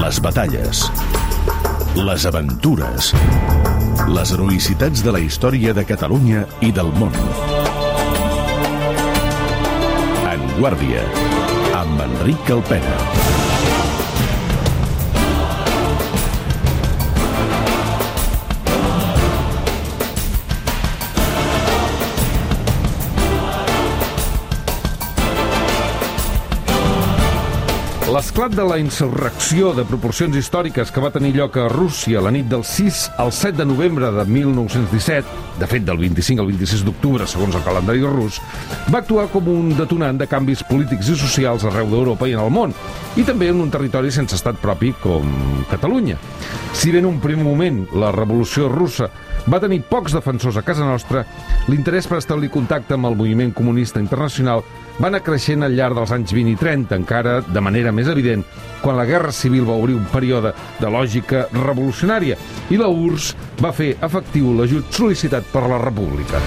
Les batalles, les aventures, les heroïcitats de la història de Catalunya i del món. En Guàrdia, amb Enric Alpena. L'esclat de la insurrecció de proporcions històriques que va tenir lloc a Rússia la nit del 6 al 7 de novembre de 1917, de fet del 25 al 26 d'octubre segons el calendari rus, va actuar com un detonant de canvis polítics i socials arreu d'Europa i en el món, i també en un territori sense estat propi com Catalunya. Si bé en un primer moment la revolució russa va tenir pocs defensors a casa nostra, l'interès per establir contacte amb el moviment comunista internacional va anar creixent al llarg dels anys 20 i 30, encara de manera més evident, quan la Guerra Civil va obrir un període de lògica revolucionària i la URSS va fer efectiu l'ajut sol·licitat per la República.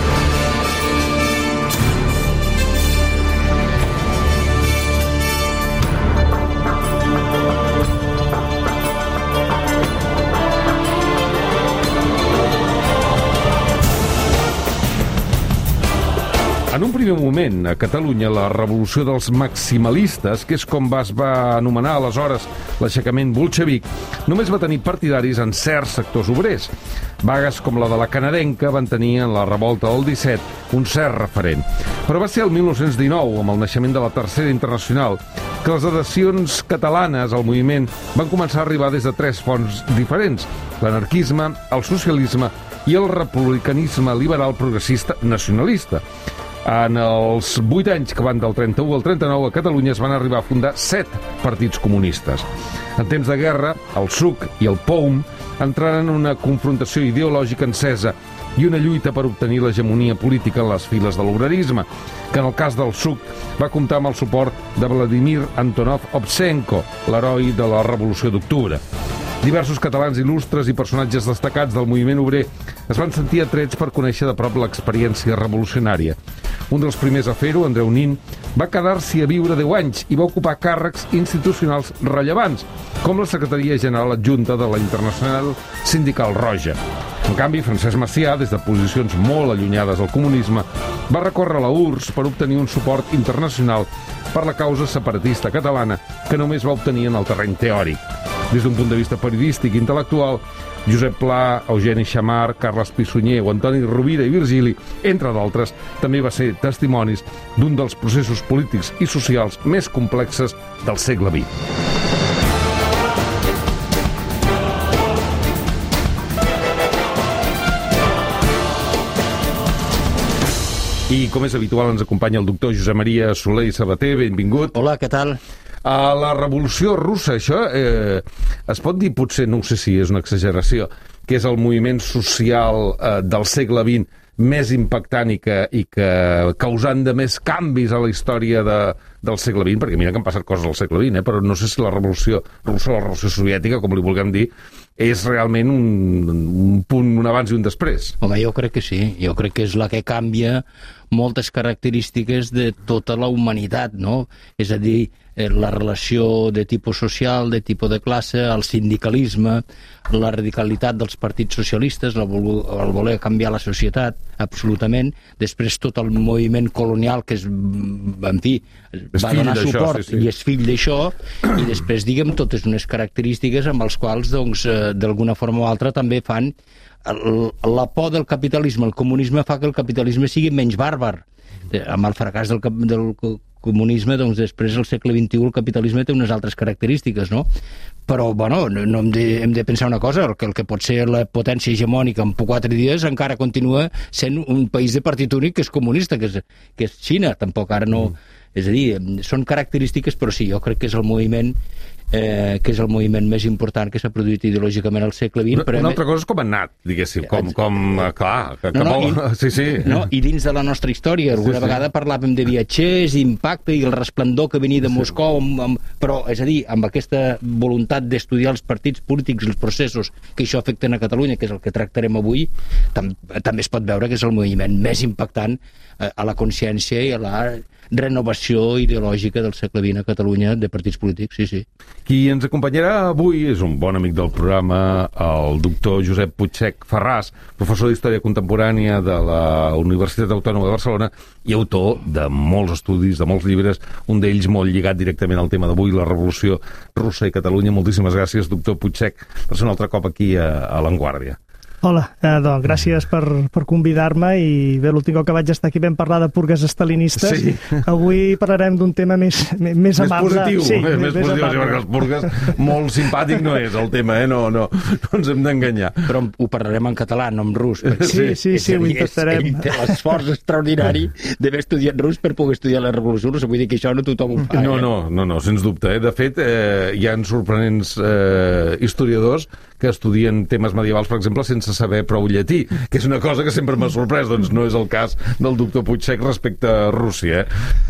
En un primer moment, a Catalunya, la revolució dels maximalistes, que és com es va anomenar aleshores l'aixecament bolxevic, només va tenir partidaris en certs sectors obrers. Vagues com la de la canadenca van tenir en la revolta del 17 un cert referent. Però va ser el 1919, amb el naixement de la Tercera Internacional, que les adhesions catalanes al moviment van començar a arribar des de tres fonts diferents: l'anarquisme, el socialisme i el republicanisme liberal progressista nacionalista. En els 8 anys que van del 31 al 39 a Catalunya es van arribar a fundar 7 partits comunistes. En temps de guerra, el SUC i el POUM entraren en una confrontació ideològica encesa i una lluita per obtenir l'hegemonia política en les files de l'obrarisme, que en el cas del SUC va comptar amb el suport de Vladimir Antonov Ovchenko, l'heroi de la Revolució d'Octubre. Diversos catalans il·lustres i personatges destacats del moviment obrer es van sentir atrets per conèixer de prop l'experiència revolucionària. Un dels primers a fer-ho, Andreu Nin, va quedar-s'hi a viure 10 anys i va ocupar càrrecs institucionals rellevants, com la Secretaria General Adjunta de la Internacional Sindical Roja. En canvi, Francesc Macià, des de posicions molt allunyades del comunisme, va recórrer a la URSS per obtenir un suport internacional per la causa separatista catalana que només va obtenir en el terreny teòric. Des d'un punt de vista periodístic i intel·lectual, Josep Pla, Eugeni Xammar, Carles Pissunyer o Antoni Rovira i Virgili, entre d'altres, també va ser testimonis d'un dels processos polítics i socials més complexes del segle XX. I, com és habitual, ens acompanya el doctor Josep Maria Soler i Sabater. Benvingut. Hola, què tal? A la Revolució Russa, això es pot dir, potser, no sé si és una exageració, que és el moviment social del segle XX més impactant i que causant de més canvis a la història del segle XX, perquè mira que han passat coses al segle XX, però no sé si la revolució russa o la revolució soviètica, com li vulguem dir, és realment un punt, un abans i un després. Home, jo crec que sí. Jo crec que és la que canvia moltes característiques de tota la humanitat, no? És a dir, la relació de tipus social, de tipus de classe, el sindicalisme, la radicalitat dels partits socialistes, el voler canviar la societat, absolutament. Després tot el moviment colonial que en fi, va donar suport i és fill d'això, i després, diguem, totes unes característiques amb les quals, doncs, d'alguna forma o altra també fan la por del capitalisme. El comunisme fa que el capitalisme sigui menys bàrbar. Amb el fracàs del comunisme, doncs després al segle XXI el capitalisme té unes altres característiques, no? Però, bueno, no hem de pensar una cosa, el que pot ser la potència hegemònica en 4 dies encara continua sent un país de partit únic que és comunista, que és Xina, tampoc ara no... És a dir, són característiques, però sí, jo crec que és el moviment més important que s'ha produït ideològicament al segle XX. Una altra cosa és com ha anat, diguéssim, i dins de la nostra història, alguna vegada parlàvem de viatgers, impacte i el resplendor que venia de Moscou, però, és a dir, amb aquesta voluntat d'estudiar els partits polítics i els processos que això afecten a Catalunya, que és el que tractarem avui, també es pot veure que és el moviment més impactant a la consciència i a la renovació ideològica del segle XX a Catalunya de partits polítics, sí, sí. Qui ens acompanyarà avui és un bon amic del programa, el doctor Josep Puigsech Ferràs, professor d'Història Contemporània de la Universitat Autònoma de Barcelona i autor de molts estudis, de molts llibres, un d'ells molt lligat directament al tema d'avui, la Revolució Russa i Catalunya. Moltíssimes gràcies, doctor Puigsech, per ser un altre cop aquí a L'Enguàrdia. Hola, doncs gràcies per convidar-me i bé, l'últim cop que vaig estar aquí vam parlar de purgues estalinistes. Sí. Avui parlarem d'un tema més amable. Positiu, sí, més positiu, perquè els purgues molt simpàtic no és el tema, no ens hem d'enganyar. Però ho parlarem en català, no en rus. Sí, ho intentarem. Ell té l'esforç extraordinari d'haver estudiat rus per poder estudiar la Revolució Russa, vull dir que això no tothom ho fa. No, sens dubte. De fet, hi ha sorprenents historiadors que estudien temes medievals, per exemple, sense saber prou llatí, que és una cosa que sempre m'ha sorprès, doncs no és el cas del doctor Puigsech respecte a Rússia.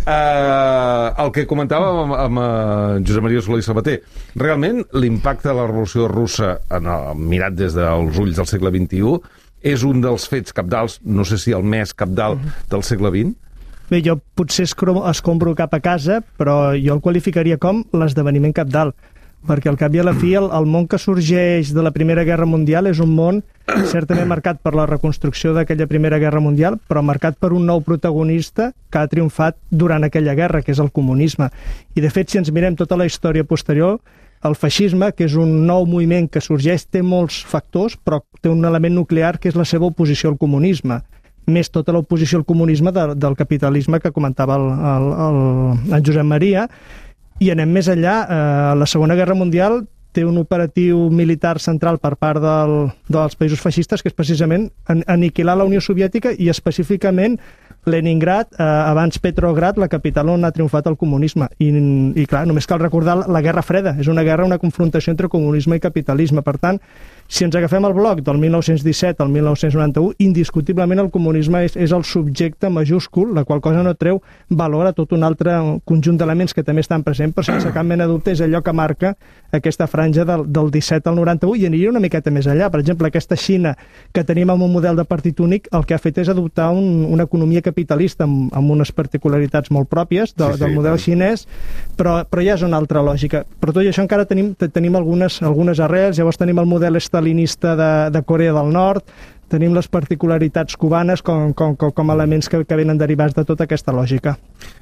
El que comentava amb Josep Maria Soler i Sabater, realment l'impacte de la Revolució Russa, mirat des dels ulls del segle XXI, és un dels fets cabdals, no sé si el més cabdal del segle XX? Bé, jo potser escombro cap a casa, però jo el qualificaria com l'esdeveniment cabdal, perquè al cap i a la fi el món que sorgeix de la Primera Guerra Mundial és un món certament marcat per la reconstrucció d'aquella Primera Guerra Mundial, però marcat per un nou protagonista que ha triomfat durant aquella guerra, que és el comunisme. I de fet, si ens mirem tota la història posterior, el feixisme, que és un nou moviment que sorgeix, té molts factors, però té un element nuclear que és la seva oposició al comunisme, més tota l'oposició al comunisme del capitalisme que comentava el Josep Maria. I anem més enllà, la Segona Guerra Mundial té un operatiu militar central per part dels països feixistes, que és precisament aniquilar la Unió Soviètica i específicament Leningrad, abans Petrograd, la capital on ha triomfat el comunisme. I clar, només cal recordar la Guerra Freda. És una guerra, una confrontació entre comunisme i capitalisme. Per tant, si ens agafem el bloc del 1917 al 1991, indiscutiblement el comunisme és el subjecte majúscul, la qual cosa no treu valor a tot un altre conjunt d'elements que també estan presents, però sense cap mena de dubte és allò que marca aquesta franja del 17 al 91, i aniria una miqueta més enllà. Per exemple, aquesta Xina que tenim amb un model de partit únic, el que ha fet és adoptar una economia capitalista amb unes particularitats molt pròpies del model xinès, però ja és una altra lògica. Per tot i això encara tenim algunes arrels. Llavors tenim el model estalinista de Corea del Nord, tenim les particularitats cubanes com elements que venen derivats de tota aquesta lògica.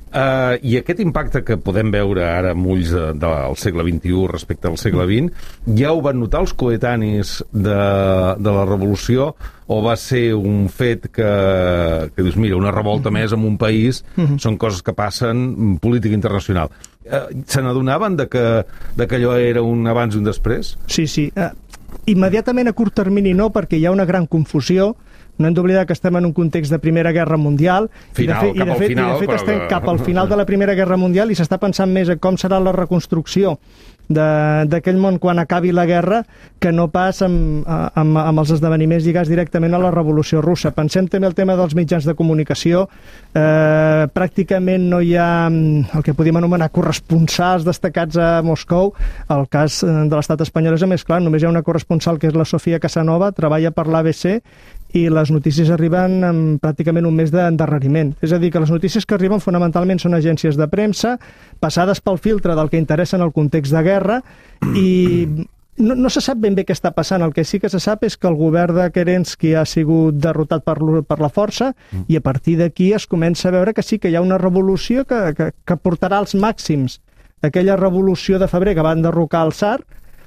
I aquest impacte que podem veure ara amb ulls del segle XXI respecte al segle XX, ja ho van notar els coetanis de la Revolució, o va ser un fet que dius, mira, una revolta més en un país, són coses que passen en política internacional. Se n'adonaven que allò era un abans i un després? Sí. Immediatament a curt termini no, perquè hi ha una gran confusió. No hem d'oblidar que estem en un context de Primera Guerra Mundial i de fet estem cap al final de la Primera Guerra Mundial i s'està pensant més en com serà la reconstrucció d'aquell món quan acabi la guerra que no pas amb els esdeveniments lligats directament a la Revolució Russa. Pensem també el tema dels mitjans de comunicació. Pràcticament no hi ha el que podríem anomenar corresponsals destacats a Moscou. El cas de l'estat espanyol és més clar, només hi ha una corresponsal que és la Sofia Casanova, treballa per l'ABC i les notícies arriben amb pràcticament un mes d'endarreriment. És a dir, que les notícies que arriben fonamentalment són agències de premsa, passades pel filtre del que interessa en el context de guerra, i no se sap ben bé què està passant. El que sí que se sap és que el govern de Kerensky ha sigut derrotat per la força, i a partir d'aquí es comença a veure que sí que hi ha una revolució que portarà als màxims aquella revolució de febrer que va enderrocar el tsar.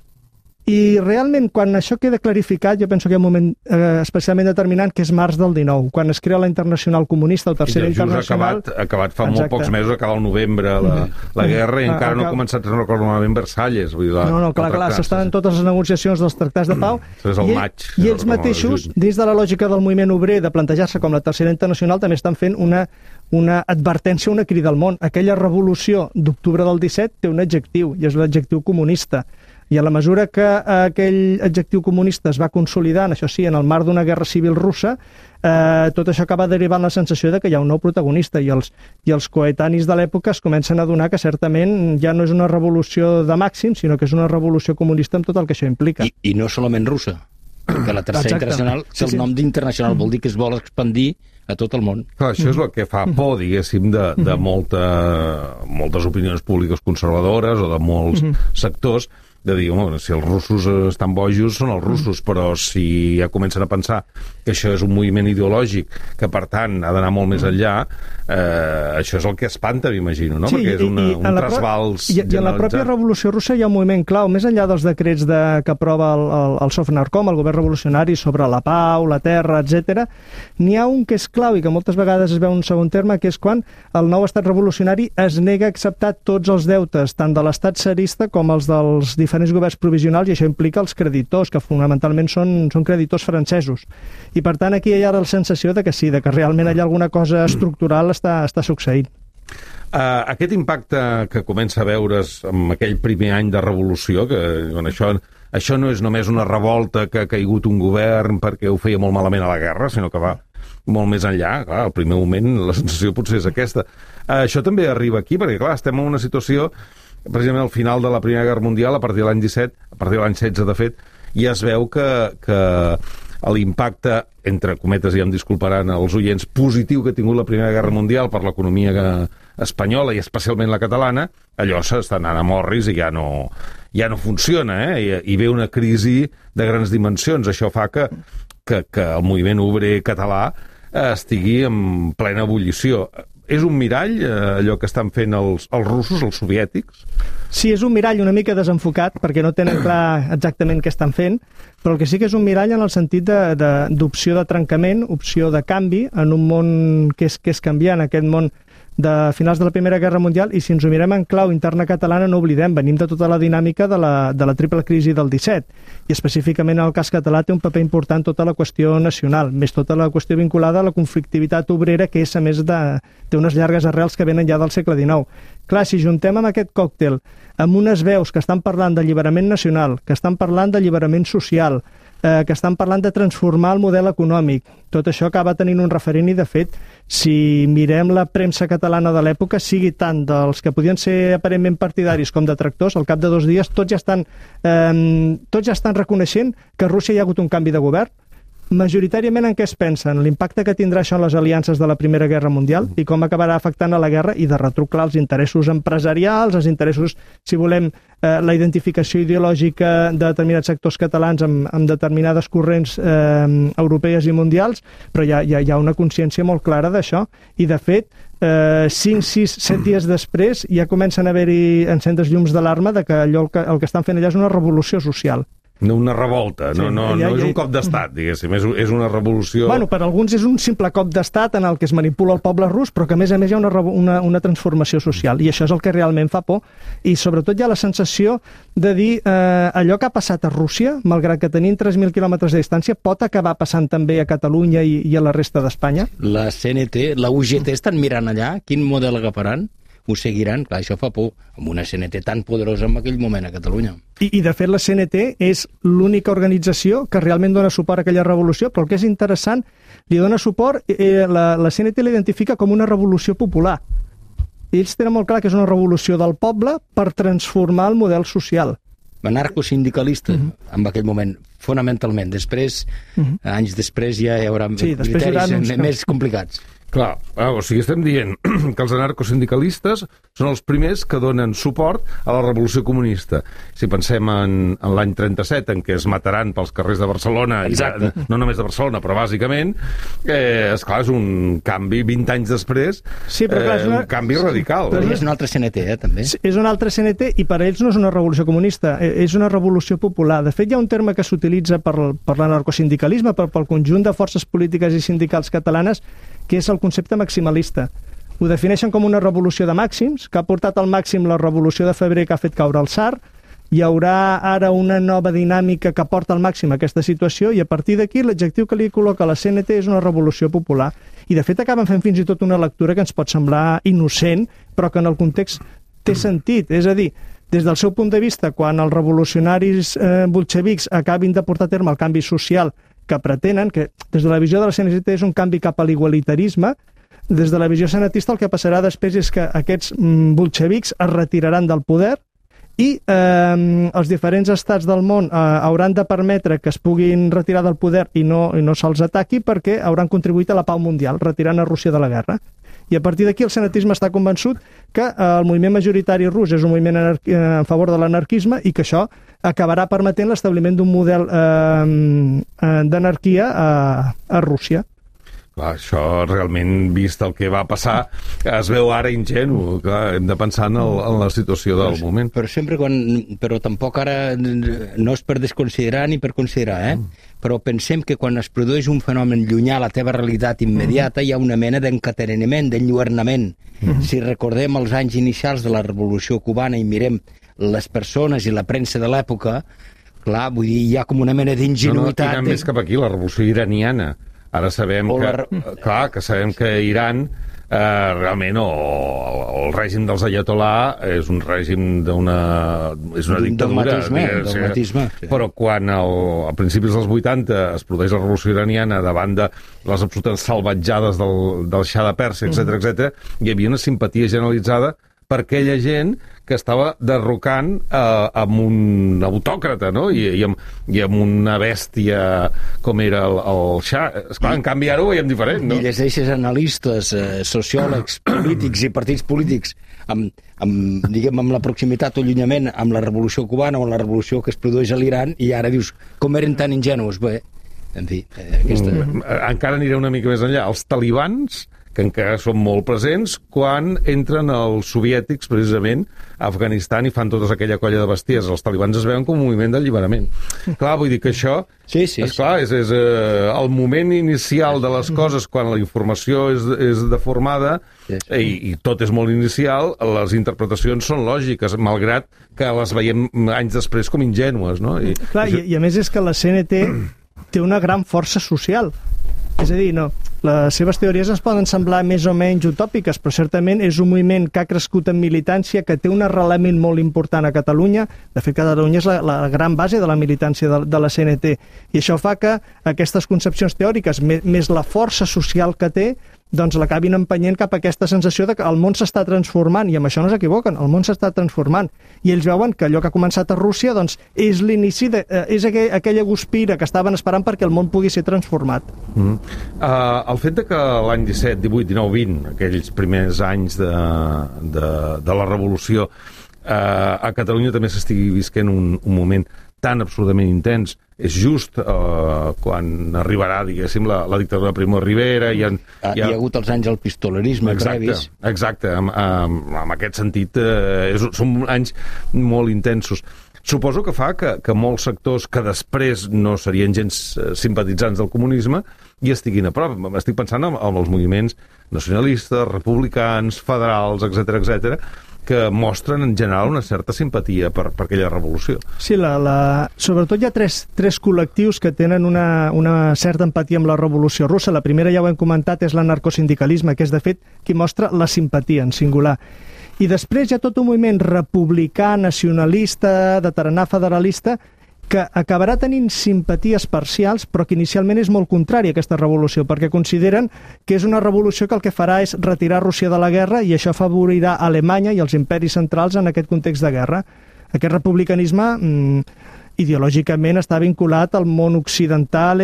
I realment, quan això queda clarificat, jo penso que hi ha un moment especialment determinant, que és març del 19, quan es crea la Internacional Comunista, el Tercer Internacional. Ha acabat fa molt pocs mesos, acaba el novembre la guerra, i encara no ha començat a recolomar Versalles. Clar, s'estan totes les negociacions dels tractats de pau, i ells mateixos, dins de la lògica del moviment obrer, de plantejar-se com la Tercera Internacional, també estan fent una advertència, una crida al món. Aquella revolució d'octubre del 17 té un adjectiu, i és l'adjectiu comunista. I a la mesura que aquell adjectiu comunista es va consolidant, això sí, en el marc d'una guerra civil russa, tot això acaba derivant la sensació de que hi ha un nou protagonista, i els coetanis de l'època es comencen a adonar que certament ja no és una revolució de màxim, sinó que és una revolució comunista amb tot el que això implica. I no solament russa, perquè la Tercera Internacional té el nom d'Internacional, vol dir que es vol expandir a tot el món. Clar, això és el que fa por, diguéssim, de moltes opinions públiques conservadores o de molts sectors, de dir, home, si els russos estan bojos, són els russos, però si ja comencen a pensar que això és un moviment ideològic, que per tant ha d'anar molt més enllà, això és el que espanta, m'imagino, no? Sí, perquè és un trasbals generalitzat. I en la pròpia Revolució Russa hi ha un moviment clau, més enllà dels decrets que aprova el Sovnarkom, el govern revolucionari, sobre la pau, la terra, etc. N'hi ha un que és clau i que moltes vegades es veu un segon terme, que és quan el nou estat revolucionari es nega a acceptar tots els deutes, tant de l'estat tsarista com els dels diferents governs provisionals, i això implica els creditors, que fonamentalment són creditors francesos. I per tant aquí hi ha la sensació de que sí, de que realment allà alguna cosa estructural està succeint. Aquest impacte que comença a veure's en aquell primer any de revolució, que això no és només una revolta que ha caigut un govern perquè ho feia molt malament a la guerra, sinó que va molt més enllà. Clar, al primer moment la sensació potser és aquesta. Això també arriba aquí, perquè clar, estem en una situació, precisament al final de la Primera Guerra Mundial, a partir de l'any 17, a partir de l'any 16, de fet, ja es veu que l'impacte, entre cometes, ja em disculparan els oients, positiu que ha tingut la Primera Guerra Mundial per l'economia espanyola i especialment la catalana, allò s'està anant a morris i ja no funciona, i ve una crisi de grans dimensions. Això fa que el moviment obrer català estigui en plena ebullició. És un mirall, allò que estan fent els russos, els soviètics? Sí, és un mirall una mica desenfocat, perquè no tenen clar exactament què estan fent, però el que sí que és un mirall en el sentit d'opció de trencament, opció de canvi, en un món que és canviant, aquest món de finals de la Primera Guerra Mundial, i si ens ho mirem en clau interna catalana, no oblidem, venim de tota la dinàmica de la triple crisi del 17, i específicament en el cas català té un paper important tota la qüestió nacional, més tota la qüestió vinculada a la conflictivitat obrera, que és, a més, té unes llargues arrels que venen ja del segle XIX. Clar, si juntem amb aquest còctel, amb unes veus que estan parlant d'alliberament nacional, que estan parlant d'alliberament social, que estan parlant de transformar el model econòmic. Tot això acaba tenint un referent i, de fet, si mirem la premsa catalana de l'època, sigui tant dels que podien ser aparentment partidaris com detractors, al cap de 2 dies tots ja estan reconeixent que a Rússia hi ha hagut un canvi de govern. Majoritàriament en què es pensen? L'impacte que tindrà això en les aliances de la Primera Guerra Mundial i com acabarà afectant a la guerra, i de retruc, clar, els interessos empresarials, els interessos, si volem, la identificació ideològica de determinats sectors catalans amb determinades corrents europees i mundials, però hi ha una consciència molt clara d'això, i de fet 5, 6, 7 dies després ja comencen a haver-hi encendres llums d'alarma de que allò el que estan fent allà és una revolució social. No una revolta, no és un cop d'estat, diguéssim, és una revolució... Bueno, per alguns és un simple cop d'estat en el que es manipula el poble rus, però que a més hi ha una transformació social, i això és el que realment fa por, i sobretot hi ha la sensació de dir allò que ha passat a Rússia, malgrat que tenim 3.000 quilòmetres de distància, pot acabar passant també a Catalunya i a la resta d'Espanya? La CNT, la UGT estan mirant allà, quin model agafaran? Ho seguiran? Clar, això fa por, amb una CNT tan poderosa en aquell moment a Catalunya. I de fet, la CNT és l'única organització que realment dona suport a aquella revolució, però el que és interessant, li dona suport, la CNT l'identifica com una revolució popular. I ells tenen molt clar que és una revolució del poble per transformar el model social. Anarcosindicalista, en aquell moment, fonamentalment. Després, anys després, ja hi haurà criteris més complicats. Clar, o sigui, estem dient que els anarcosindicalistes són els primers que donen suport a la revolució comunista. Si pensem en l'any 37, en què es mataran pels carrers de Barcelona, i no només de Barcelona, però bàsicament, esclar, és un canvi 20 anys després, sí, però clar, un canvi radical. Però és una altra CNT, també. És una altra CNT, i per a ells no és una revolució comunista, és una revolució popular. De fet, hi ha un terme que s'utilitza per l'anarcosindicalisme, pel conjunt de forces polítiques i sindicals catalanes, que és el concepte maximalista. Ho defineixen com una revolució de màxims, que ha portat al màxim la revolució de febrer que ha fet caure el tsar. Hi haurà ara una nova dinàmica que porta al màxim aquesta situació, i a partir d'aquí l'adjectiu que li col·loca la CNT és una revolució popular. I de fet acaben fent fins i tot una lectura que ens pot semblar innocent, però que en el context té sentit. És a dir, des del seu punt de vista, quan els revolucionaris bolxevics acabin de portar a terme el canvi social que pretenen, que des de la visió de la CNT és un canvi cap a l'igualitarisme, des de la visió senatista el que passarà després és que aquests bolxevics es retiraran del poder i els diferents estats del món hauran de permetre que es puguin retirar del poder i no se'ls ataqui perquè hauran contribuït a la pau mundial, retirant a Rússia de la guerra. I a partir d'aquí el senatisme està convençut que el moviment majoritari rus és un moviment en favor de l'anarquisme i que això acabarà permetent l'establiment d'un model d'anarquia a Rússia. Clar, això realment, vist el que va passar, es veu ara ingenu. Clar, hem de pensar en la situació del moment. Però tampoc ara no és per desconsiderar ni per considerar, però pensem que quan es produeix un fenomen llunyà a la teva realitat immediata hi ha una mena d'encatenament, d'enlluernament. Si recordem els anys inicials de la Revolució Cubana i mirem les persones i la premsa de l'època, clar, vull dir, hi ha com una mena d'ingenuïtat... No, tirant més cap aquí, la Revolució Iraniana. Ara sabem que Iran realment, o el règim dels ayatolà és un règim és una dictadura. Dogmatisme. Però quan a principis dels 80 es produeix la revolució iraniana davant de les absolutes salvatjades del Shah de Pèrsia, etc., hi havia una simpatia generalitzada per aquella gent que estava derrocant amb un autòcrata, no? I amb una bèstia com era el Shah. Esclar, en canvi ara ho veiem diferent, no? I llegeixes analistes, sociòlegs, polítics i partits polítics amb la proximitat o allunyament amb la revolució cubana o la revolució que es produeix a l'Iran, i ara dius, com eren tan ingenus? Bé, en fi, encara aniré una mica més enllà. Els talibans, que encara són molt presents, quan entren els soviètics, precisament, a Afganistan i fan tota aquella colla de besties. Els talibans es veuen com un moviment d'alliberament. Clar, vull dir que això... És el moment inicial de les coses, quan la informació és deformada i tot és molt inicial, les interpretacions són lògiques, malgrat que les veiem anys després com ingènues, no? I a més és que la CNT té una gran força social. És a dir, les seves teories ens poden semblar més o menys utòpiques, però certament és un moviment que ha crescut en militància, que té un arrelament molt important a Catalunya. De fet, Catalunya és la gran base de la militància de la CNT. I això fa que aquestes concepcions teòriques, més la força social que té, doncs l'acabin empenyent cap a aquesta sensació de que el món s'està transformant, i amb això no s'equivoquen, el món s'està transformant. I ells veuen que allò que ha començat a Rússia doncs, és l'inici, és aquella guspira que estaven esperant perquè el món pugui ser transformat. El fet que l'any 17, 18, 19, 20, aquells primers anys de la revolució, a Catalunya també s'estigui visquent un moment tan absolutament intens, és just quan arribarà, diguéssim, la dictadura de Primo de Rivera. Hi ha hagut els anys del pistolerisme previs. Exacte, en aquest sentit, són anys molt intensos. Suposo que fa que molts sectors que després no serien gens simpatitzants del comunisme hi estiguin a prop. Estic pensant en els moviments nacionalistes, republicans, federals, etc., que mostren en general una certa simpatia per aquella revolució. Sí, sobretot hi ha tres col·lectius que tenen una certa empatia amb la revolució russa. La primera, ja ho hem comentat, és l'anarcosindicalisme, que és, de fet, qui mostra la simpatia en singular. I després hi ha tot un moviment republicà, nacionalista, de tarannà federalista, que acabarà tenint simpaties parcials, però que inicialment és molt contrari a aquesta revolució, perquè consideren que és una revolució que el que farà és retirar Rússia de la guerra i això afavorirà Alemanya i els imperis centrals en aquest context de guerra. Aquest republicanisme ideològicament està vinculat al món occidental,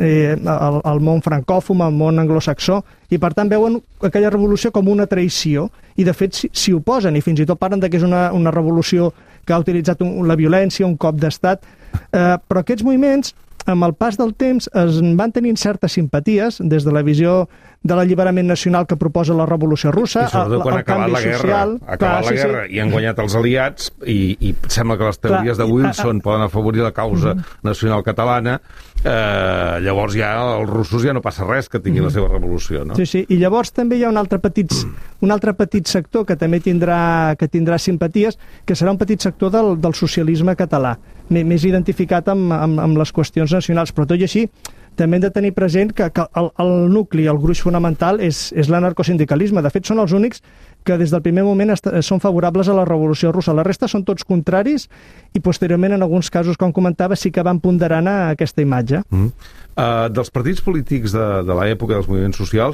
al món francòfon, al món anglosaxó, i per tant veuen aquella revolució com una traïció, i de fet s'hi oposen, i fins i tot parlen que és una revolució que ha utilitzat la violència, un cop d'estat, però aquests moviments, amb el pas del temps, es van tenint certes simpaties des de la visió de l'alliberament nacional que proposa la revolució russa, el canvi social... Ha acabat la guerra i han guanyat els aliats, i sembla que les teories de Wilson poden afavorir la causa nacional catalana, llavors ja els russos ja no passa res que tinguin la seva revolució, no? Sí, i llavors també hi ha un altre petit sector que també tindrà simpaties, que serà un petit sector del socialisme català, més identificat amb les qüestions nacionals, però tot i així també hem de tenir present que el nucli, el gruix fonamental és l'anarcosindicalisme. De fet, són els únics que des del primer moment són favorables a la revolució russa. La resta són tots contraris i posteriorment, en alguns casos, com comentava, sí que van ponderant a aquesta imatge. Dels partits polítics de l'època dels moviments socials,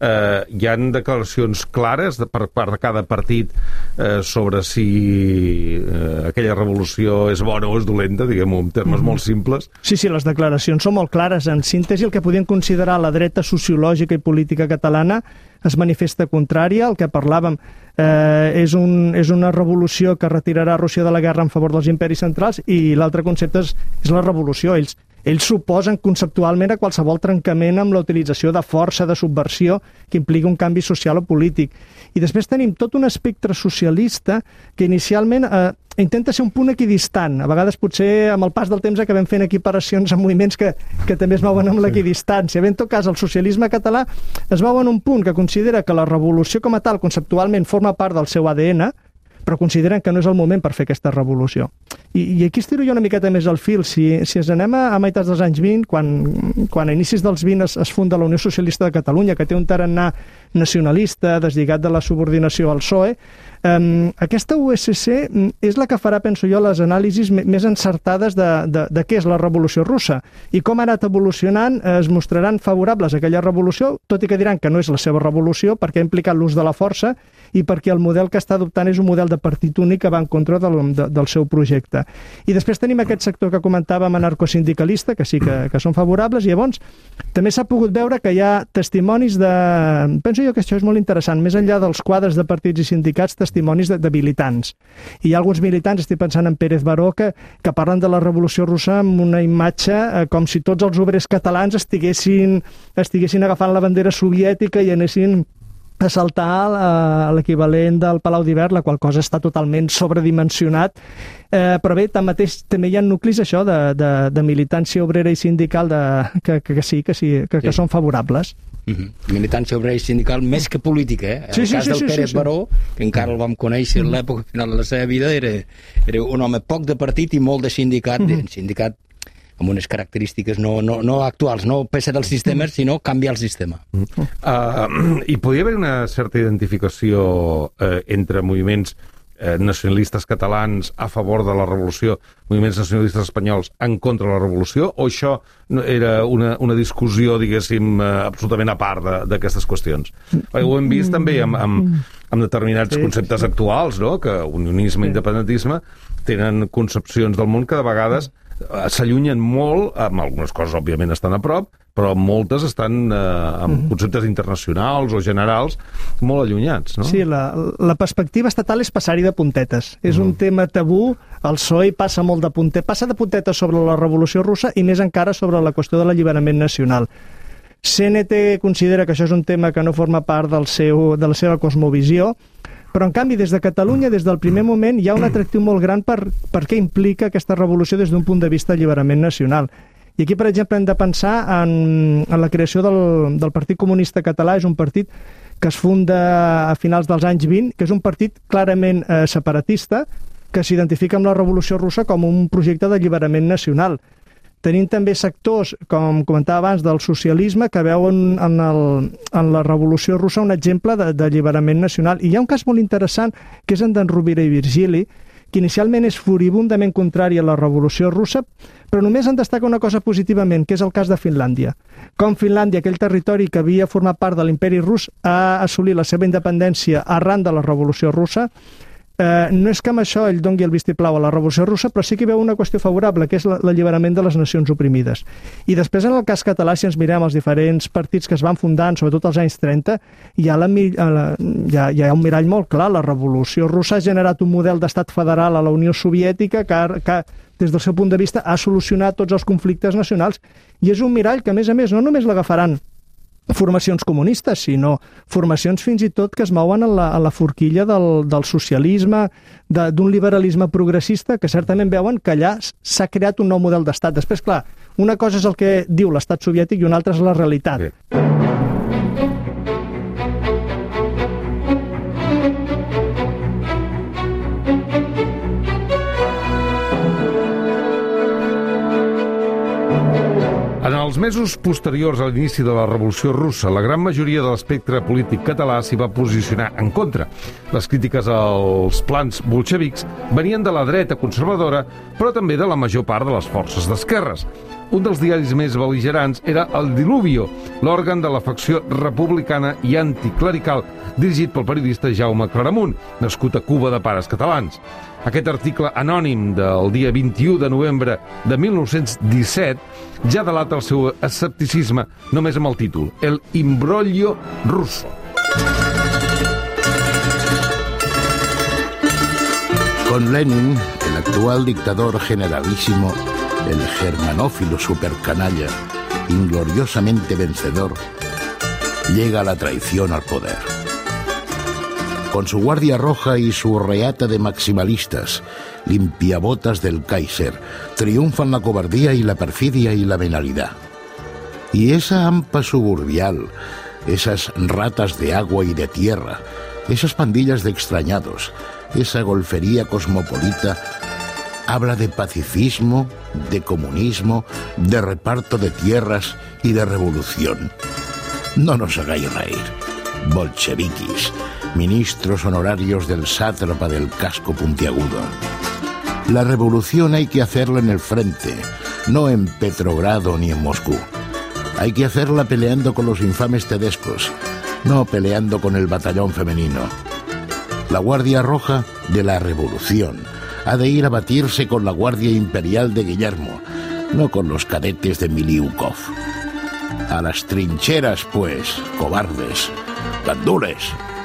hi ha declaracions clares per part de cada partit sobre si aquella revolució és bona o és dolenta, diguem-ho en termes molt simples. Sí, les declaracions són molt clares. En síntesi, el que podien considerar la dreta sociològica i política catalana es manifesta contrària. El que parlàvem és una revolució que retirarà Rússia de la guerra en favor dels imperis centrals, i l'altre concepte és la revolució. Ells s'oposen conceptualment a qualsevol trencament amb la utilització de força, de subversió, que implica un canvi social o polític. I després tenim tot un espectre socialista que inicialment intenta ser un punt equidistant. A vegades potser amb el pas del temps acabem fent equiparacions amb moviments que també es mouen amb l'equidistància. En tot cas, el socialisme català es mou en un punt que considera que la revolució com a tal conceptualment forma part del seu ADN, però consideren que no és el moment per fer aquesta revolució. I aquí estiro jo una miqueta més el fil. Si ens anem a meitats dels anys 20, quan a inicis dels 20 es funda la Unió Socialista de Catalunya, que té un tarannà nacionalista, deslligat de la subordinació al PSOE, aquesta USC és la que farà, penso jo, les anàlisis més encertades de què és la revolució russa i com ha anat evolucionant. Es mostraran favorables a aquella revolució, tot i que diran que no és la seva revolució perquè ha implicat l'ús de la força i perquè el model que està adoptant és un model de partit únic que va en contra del seu projecte. I després tenim aquest sector que comentàvem, anarcosindicalista, que sí que són favorables, i llavors també s'ha pogut veure que hi ha testimonis de... Penso jo que això és molt interessant, més enllà dels quadres de partits i sindicats, testimonis de militants. I hi ha alguns militants, estic pensant en Pérez Baró, que parlen de la revolució russa amb una imatge com si tots els obrers catalans estiguessin agafant la bandera soviètica i anessin a saltar l'equivalent del Palau d'Hivern, la qual cosa està totalment sobredimensionat. Però bé, tanmateix també hi ha nuclis això de militància obrera i sindical que són favorables. Militància obrera i sindical més que política, eh? El cas del Pérez Baró, que encara el vam conèixer en l'època final de la seva vida, era un home poc de partit i molt de sindicat, amb unes característiques no actuals, no peça del sistema, sinó canviar el sistema. I podria haver una certa identificació entre moviments nacionalistes catalans a favor de la revolució, moviments nacionalistes espanyols en contra de la revolució, o això era una discussió, diguéssim, absolutament a part d'aquestes qüestions? Ho hem vist també amb determinats conceptes actuals, no? Que unionisme i independentisme tenen concepcions del món que de vegades s'allunyen molt, amb algunes coses òbviament estan a prop, però moltes estan amb conceptes internacionals o generals molt allunyats, no? Sí, la perspectiva estatal és passar-hi de puntetes. És un tema tabú, el PSOE passa molt de puntetes, passa de puntetes sobre la revolució russa i més encara sobre la qüestió de l'alliberament nacional. CNT considera que això és un tema que no forma part de la seva cosmovisió, però, en canvi, des de Catalunya, des del primer moment, hi ha un atractiu molt gran per què implica aquesta revolució des d'un punt de vista d'alliberament nacional. I aquí, per exemple, hem de pensar en la creació del Partit Comunista Català. És un partit que es funda a finals dels anys 20, que és un partit clarament separatista, que s'identifica amb la revolució russa com un projecte d'alliberament nacional. Tenim també sectors, com comentava abans, del socialisme, que veuen en la revolució russa un exemple d'alliberament nacional. I hi ha un cas molt interessant, que és en d'en Rovira i Virgili, que inicialment és furibundament contrari a la revolució russa, però només en destaca una cosa positivament, que és el cas de Finlàndia. Com Finlàndia, aquell territori que havia format part de l'imperi rus, ha assolit la seva independència arran de la revolució russa. No és que amb això ell doni el vistiplau a la revolució russa, però sí que veu una qüestió favorable, que és l'alliberament de les nacions oprimides. I després, en el cas català, si ens mirem els diferents partits que es van fundant, sobretot als anys 30, hi ha un mirall molt clar. La revolució russa ha generat un model d'estat federal a la Unió Soviètica que des del seu punt de vista ha solucionat tots els conflictes nacionals, i és un mirall que, a més, no només l'agafaran formacions comunistes, sinó formacions fins i tot que es mouen a la forquilla del socialisme, d'un liberalisme progressista, que certament veuen que allà s'ha creat un nou model d'estat. Després, clar, una cosa és el que diu l'estat soviètic i una altra és la realitat. En els mesos posteriors a l'inici de la Revolució Russa, la gran majoria de l'espectre polític català s'hi va posicionar en contra. Les crítiques als plans bolxevics venien de la dreta conservadora, però també de la major part de les forces d'esquerres. Un dels diaris més bel·ligerants era El Diluvio, l'òrgan de la facció republicana i anticlerical, dirigit pel periodista Jaume Claramunt, nascut a Cuba de pares catalans. Aquest article anònim del dia 21 de novembre de 1917 ja delata el seu escepticisme només amb el títol El imbroglio ruso. Con Lenin, el actual dictador generalísimo, el germanófilo supercanalla, ingloriosamente vencedor, llega la traición al poder. Con su Guardia Roja y su reata de maximalistas, limpiabotas del Kaiser, triunfan la cobardía y la perfidia y la venalidad. Y esa hampa suburbial, esas ratas de agua y de tierra, esas pandillas de extrañados, esa golfería cosmopolita, habla de pacifismo, de comunismo, de reparto de tierras y de revolución. No nos hagáis reír, bolcheviquis, ministros honorarios del sátrapa del casco puntiagudo. La revolución hay que hacerla en el frente, no en Petrogrado ni en Moscú. Hay que hacerla peleando con los infames tedescos, no peleando con el batallón femenino. La Guardia Roja de la Revolución ha de ir a batirse con la Guardia Imperial de Guillermo, no con los cadetes de Miliukov. A las trincheras, pues, cobardes, gandules.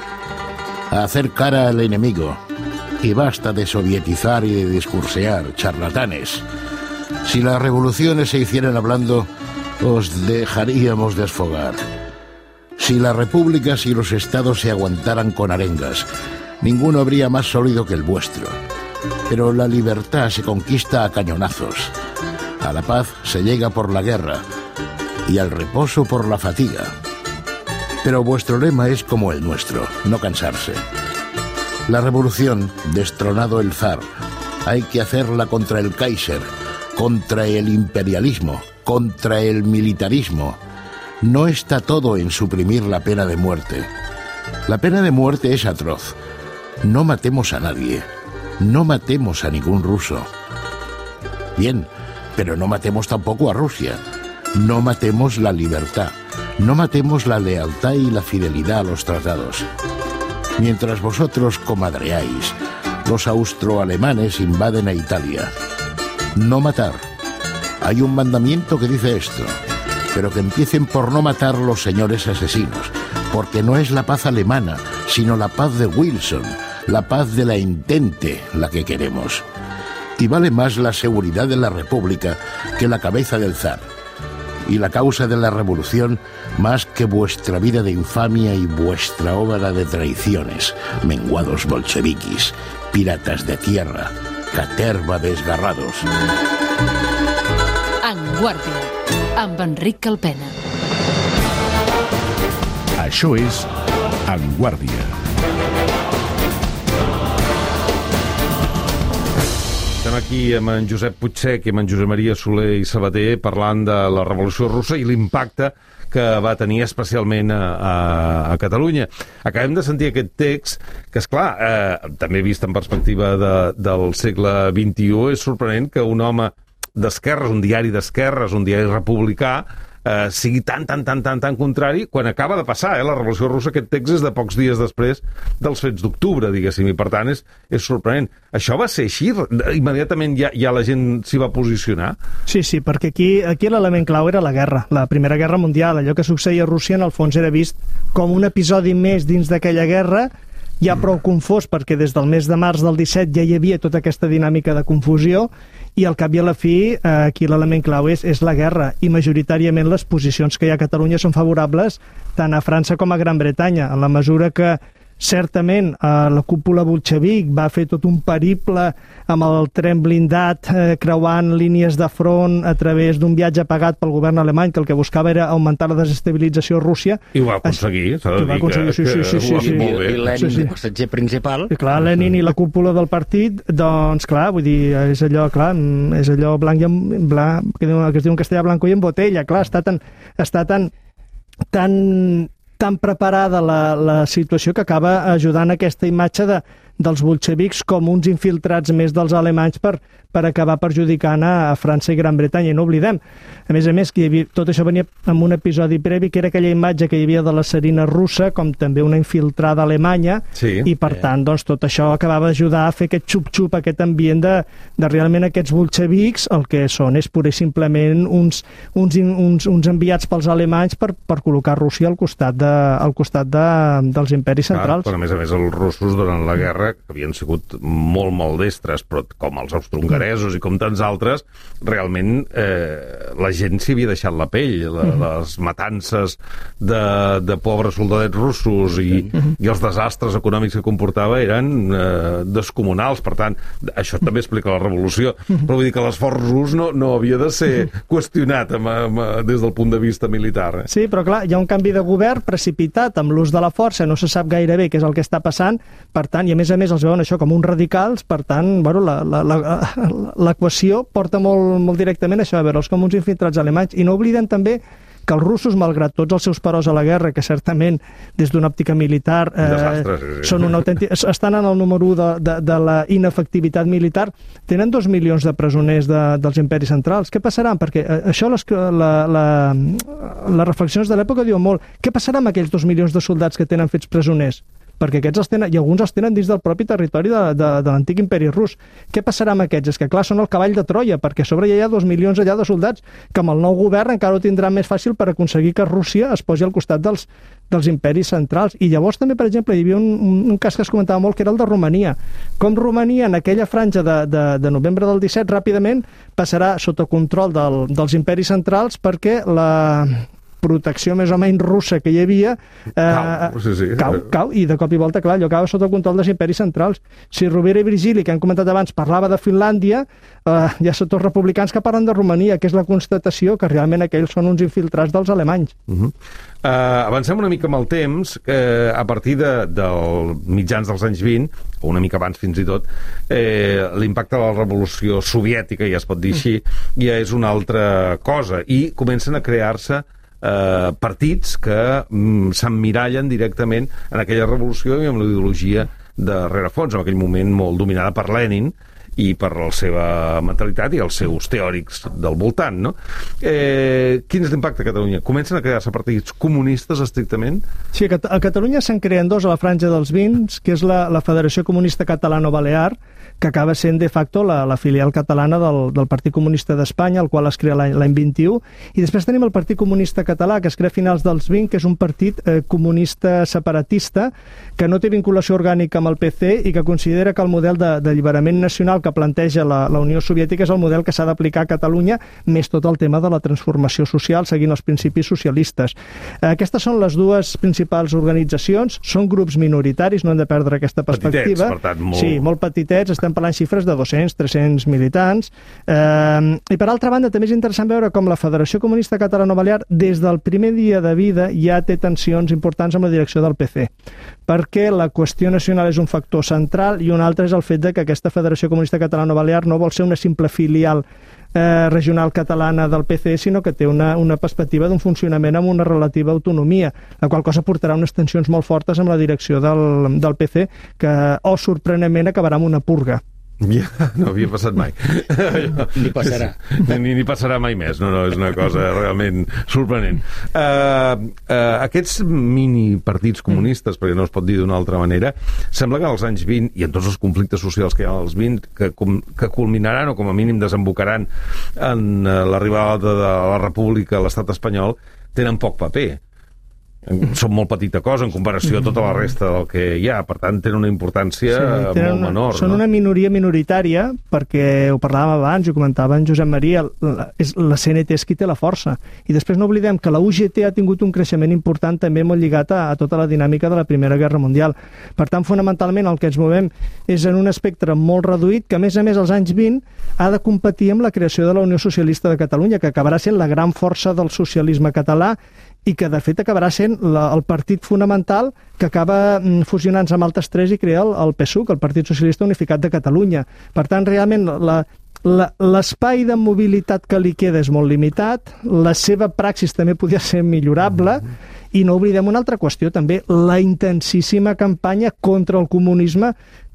A hacer cara al enemigo. Y basta de sovietizar y de discursear, charlatanes. Si las revoluciones se hicieran hablando, os dejaríamos desfogar. Si las repúblicas y los estados se aguantaran con arengas, ninguno habría más sólido que el vuestro. Pero la libertad se conquista a cañonazos. A la paz se llega por la guerra y al reposo por la fatiga. Pero vuestro lema es como el nuestro, no cansarse. La revolución, destronado el zar, hay que hacerla contra el Kaiser, contra el imperialismo, contra el militarismo. No está todo en suprimir la pena de muerte. La pena de muerte es atroz. No matemos a nadie. No matemos a ningún ruso. Bien, pero no matemos tampoco a Rusia. No matemos la libertad. No matemos la lealtad y la fidelidad a los tratados. Mientras vosotros comadreáis, los austroalemanes invaden a Italia. No matar. Hay un mandamiento que dice esto, pero que empiecen por no matar los señores asesinos, porque no es la paz alemana, sino la paz de Wilson, la paz de la Entente, la que queremos. Y vale más la seguridad de la República que la cabeza del zar. Y la causa de la revolución más que vuestra vida de infamia y vuestra obra de traiciones, menguados bolcheviquis, piratas de tierra, caterva desgarrados. En Guàrdia, amb Enric Calpena. Això és En Guàrdia. Estem aquí amb en Josep Puigsec i amb en Josep Maria Soler i Sabater parlant de la Revolució Russa i l'impacte que va tenir especialment a Catalunya. Acabem de sentir aquest text que, esclar, també vist en perspectiva del segle XXI, és sorprenent que un home d'esquerres, un diari d'esquerres, un diari republicà, sigui tan contrari quan acaba de passar, la Revolució Russa. Aquest text és de pocs dies després dels fets d'octubre, diguéssim, i per tant és sorprenent. Això va ser així? Immediatament ja la gent s'hi va posicionar? Sí, perquè aquí l'element clau era la guerra, la Primera Guerra Mundial. Allò que succeïa a Rússia, en el fons, era vist com un episodi més dins d'aquella guerra, ja prou confós, perquè des del mes de març del 17 ja hi havia tota aquesta dinàmica de confusió, i al cap i a la fi aquí l'element clau és la guerra, i majoritàriament les posicions que hi ha a Catalunya són favorables tant a França com a Gran Bretanya, en la mesura que certament la cúpula bolxevic va fer tot un periple amb el tren blindat creuant línies de front a través d'un viatge pagat pel govern alemany, que el que buscava era augmentar la desestabilització a Rússia. I ho va aconseguir, s'ha de dir sí. I Lenin, el passatger principal. I clar, Lenin i la cúpula del partit, doncs clar, vull dir, és allò blanc i blanc, que es diu en castellà blanco i en botella, clar, està tan preparada la situació que acaba ajudant aquesta imatge dels bolxevics com uns infiltrats més dels alemanys per acabar perjudicant a França i Gran Bretanya. I no oblidem, a més, que tot això venia amb un episodi previ, que era aquella imatge que hi havia de la Tsarina russa, com també una infiltrada alemanya, i per tant, doncs, tot això acabava d'ajudar a fer aquest xup-xup, aquest ambient de realment aquests bolxevics, el que són és pur i simplement uns enviats pels alemanys per col·locar Rússia al costat dels imperis centrals. Però a més, els russos durant la guerra, que havien sigut molt maldestres, però com els austrohongaresos i com tants altres, realment la gent s'hi havia deixat la pell. Les matances de pobres soldadets russos i els desastres econòmics que comportava eren descomunals. Per tant, això també explica la revolució. Però vull dir que l'esforç rus no havia de ser qüestionat des del punt de vista militar. Sí, però clar, hi ha un canvi de govern precipitat amb l'ús de la força, no se sap gaire bé què és el que està passant, per tant, i a més els veuen això com uns radicals, per tant, bueno, l'equació porta molt directament a això, a veure'ls com uns infiltrats alemanys. I no oblidem també que els russos, malgrat tots els seus peròs a la guerra, que certament des d'una òptica militar són un autèntic... estan en el número 1 de la inefectivitat militar, tenen 2 milions de presoners dels imperis centrals. Què passarà? Perquè això les reflexions de l'època diuen molt. Què passarà amb aquells 2 milions de soldats que tenen fets presoners? Perquè aquests els tenen, i alguns els tenen dins del propi territori de l'antic imperi rus. Què passarà amb aquests? És que, clar, són el cavall de Troia, perquè a sobre ja hi ha 2 milions allà de soldats, que amb el nou govern encara ho tindran més fàcil per aconseguir que Rússia es posi al costat dels imperis centrals. I llavors també, per exemple, hi havia un cas que es comentava molt, que era el de Romania. Com Romania, en aquella franja de novembre del 17, ràpidament passarà sota control dels imperis centrals, perquè la protecció més o menys russa que hi havia cau, i de cop i volta, clar, allò acaba sota el control dels imperis centrals. Si Rovira i Virgili, que hem comentat abans, parlava de Finlàndia, hi ha sectors republicans que parlen de Romania, que és la constatació que realment aquells són uns infiltrats dels alemanys. Avancem una mica amb el temps, a partir dels mitjans dels anys 20, o una mica abans fins i tot, l'impacte de la revolució soviètica, ja es pot dir així, ja és una altra cosa, i comencen a crear-se partits que s'emmirallen directament en aquella revolució i amb l'ideologia de rerefons, en aquell moment molt dominada per Lenin i per la seva mentalitat i els seus teòrics del voltant, no? Quin és l'impacte a Catalunya? Comencen a crear-se partits comunistes estrictament? Sí, a Catalunya se'n creen dos a la franja dels 20, que és la Federació Comunista Catalano-Balear, que acaba sent de facto la filial catalana del Partit Comunista d'Espanya, el qual es crea l'any 21, i després tenim el Partit Comunista Català, que es crea a finals dels 20, que és un partit comunista separatista, que no té vinculació orgànica amb el PC i que considera que el model d'alliberament nacional que planteja la Unió Soviètica és el model que s'ha d'aplicar a Catalunya, més tot el tema de la transformació social, seguint els principis socialistes. Aquestes són les dues principals organitzacions, són grups minoritaris, no hem de perdre aquesta perspectiva. Petitets, per tant, molt... Sí, molt petitets, estem parlant xifres de 200, 300 militants. I per altra banda, també és interessant veure com la Federació Comunista Catalano-Balear, des del primer dia de vida, ja té tensions importants amb la direcció del PC, perquè la qüestió nacional és un factor central i un altre és el fet de que aquesta Federació Comunista Catalano-Balear no vol ser una simple filial regional catalana del PC, sinó que té una perspectiva d'un funcionament amb una relativa autonomia, la qual cosa portarà unes tensions molt fortes amb la direcció del PC, que, sorprenentment, acabarà amb una purga. Ja, no havia passat mai. Ni passarà. Ni passarà mai més. No, és una cosa realment sorprenent. Aquests mini partits comunistes, perquè no es pot dir d'una altra manera, sembla que als anys 20, i en tots els conflictes socials que hi ha als 20, que culminaran o com a mínim desembocaran en l'arribada de la República a l'estat espanyol, tenen poc paper. Són molt petita cosa en comparació a tota la resta del que hi ha, per tant tenen una importància molt menor. Són una minoria minoritària, perquè ho parlàvem abans, ho comentava en Josep Maria, la CNT és qui té la força, i després no oblidem que la UGT ha tingut un creixement important també molt lligat a tota la dinàmica de la Primera Guerra Mundial. Per tant, fonamentalment el que ens movem és en un espectre molt reduït, que a més als anys 20 ha de competir amb la creació de la Unió Socialista de Catalunya, que acabarà sent la gran força del socialisme català i que de fet acabarà sent el partit fonamental que acaba fusionant-se amb altres tres i crea el PSUC, el Partit Socialista Unificat de Catalunya. Per tant, realment, l'espai de mobilitat que li queda és molt limitat, la seva praxis també podria ser millorable, i no oblidem una altra qüestió també, la intensíssima campanya contra el comunisme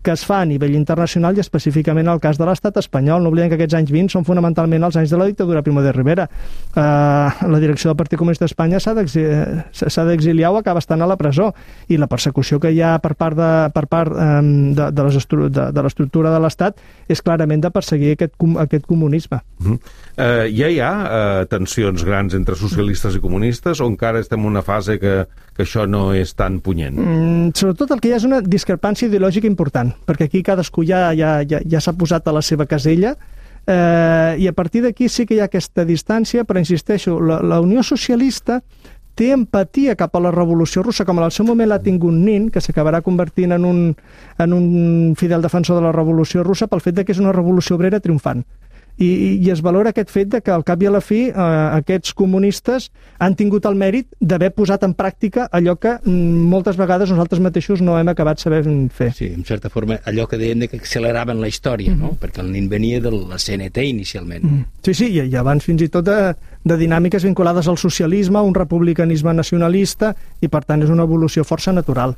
que es fa a nivell internacional i específicament el cas de l'estat espanyol. No oblidem que aquests anys 20 són fonamentalment els anys de la dictadura Primo de Rivera. La direcció del Partit Comunista d'Espanya s'ha d'exiliar o acaba estant a la presó, i la persecució que hi ha per part de l'estructura de l'Estat és clarament de perseguir aquest comunisme. Ja hi ha tensions grans entre socialistes i comunistes, o encara estem en una fase que això no és tan punyent? Sobretot el que hi ha és una discrepància ideològica important, perquè aquí cadascú ja s'ha posat a la seva casella, i a partir d'aquí sí que hi ha aquesta distància, però insisteixo, la Unió Socialista té empatia cap a la Revolució Russa, com en el seu moment l'ha tingut Nin, que s'acabarà convertint en un fidel defensor de la Revolució Russa pel fet que és una revolució obrera triomfant. I es valora aquest fet de que al cap i a la fi aquests comunistes han tingut el mèrit d'haver posat en pràctica allò que moltes vegades nosaltres mateixos no hem acabat sabent fer. Sí, en certa forma, allò que deien que acceleraven la història, no? Perquè el nin venia de la CNT inicialment. Sí, i abans fins i tot de dinàmiques vinculades al socialisme, un republicanisme nacionalista, i per tant és una evolució força natural.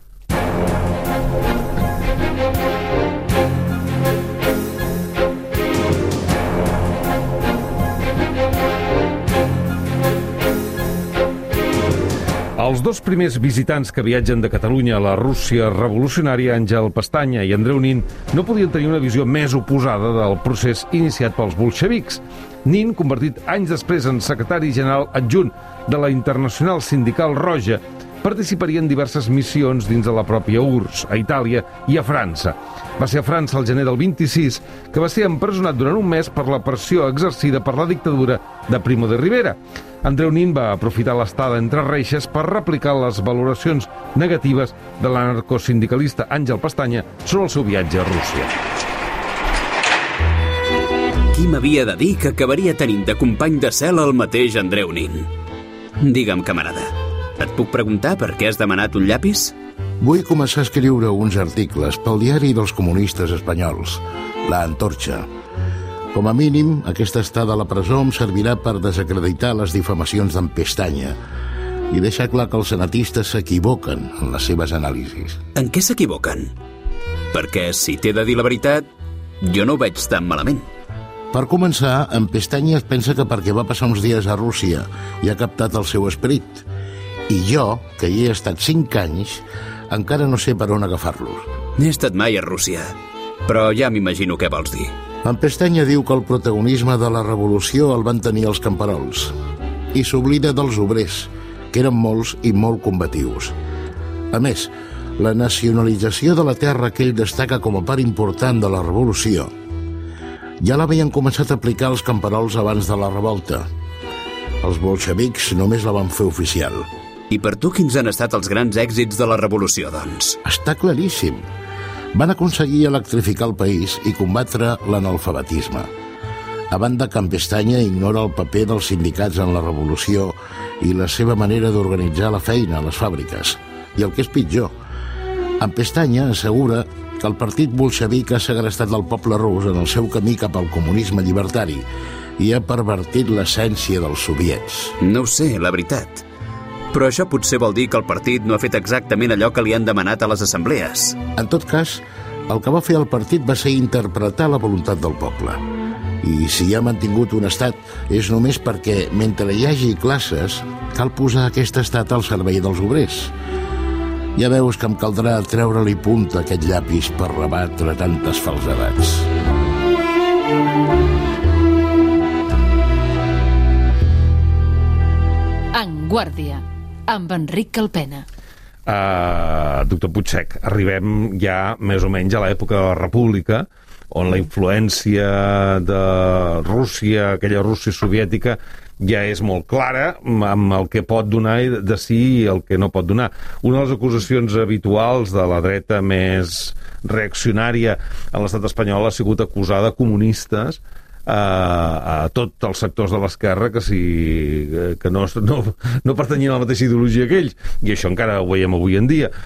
Els dos primers visitants que viatgen de Catalunya a la Rússia revolucionària, Àngel Pestanya i Andreu Nin, no podien tenir una visió més oposada del procés iniciat pels bolxevics. Nin, convertit anys després en secretari general adjunt de la Internacional Sindical Roja, participaria en diverses missions dins de la pròpia URSS, a Itàlia i a França. Va ser a França el gener del 26 que va ser empresonat durant un mes per la pressió exercida per la dictadura de Primo de Rivera. Andreu Nin va aprofitar l'estada entre reixes per replicar les valoracions negatives de l'anarcosindicalista Àngel Pestanya sobre el seu viatge a Rússia. Qui m'havia de dir que acabaria tenint de company de cel el mateix Andreu Nin? Digue'm, camarada, et puc preguntar per què has demanat un llapis? Vull començar a escriure uns articles pel diari dels comunistes espanyols, La Antorcha. Com a mínim, aquesta estada a la presó em servirà per desacreditar les difamacions d'en Pestanya i deixar clar que els senatistes s'equivoquen en les seves anàlisis. En què s'equivoquen? Perquè, si t'he de dir la veritat, jo no ho veig tan malament. Per començar, en Pestanya es pensa que perquè va passar uns dies a Rússia i ha captat el seu esperit. I jo, que hi he estat 5 anys, encara no sé per on agafar-los. N'he estat mai a Rússia, però ja m'imagino què vols dir. En Pestanya diu que el protagonisme de la revolució el van tenir els camperols i s'oblida dels obrers, que eren molts i molt combatius. A més, la nacionalització de la terra que ell destaca com a part important de la revolució ja l'havien començat a aplicar els camperols abans de la revolta. Els bolxevics només la van fer oficial. I per tu quins han estat els grans èxits de la revolució, doncs? Està claríssim. Van aconseguir electrificar el país i combatre l'analfabetisme. A banda que en Pestanya ignora el paper dels sindicats en la revolució i la seva manera d'organitzar la feina a les fàbriques. I el que és pitjor, en Pestanya assegura que el partit bolxevic ha segrestat el poble rus en el seu camí cap al comunisme llibertari i ha pervertit l'essència dels soviets. No ho sé, la veritat. Però això potser vol dir que el partit no ha fet exactament allò que li han demanat a les assemblees. En tot cas, el que va fer el partit va ser interpretar la voluntat del poble. I si ha mantingut un estat és només perquè, mentre hi hagi classes, cal posar aquest estat al servei dels obrers. Ja veus que em caldrà treure-li punta a aquest llapis per rebatre tantes falsedats. En Guàrdia, amb Enric Calpena. Doctor Puigsec, arribem ja més o menys a l'època de la República, on la influència de Rússia, aquella Rússia soviètica, ja és molt clara amb el que pot donar i de sí i el que no pot donar. Una de les acusacions habituals de la dreta més reaccionària en l'estat espanyol ha sigut acusar de comunistes a tots els sectors de l'esquerra que no pertanyien a la mateixa ideologia que ells, i això encara ho veiem avui en dia.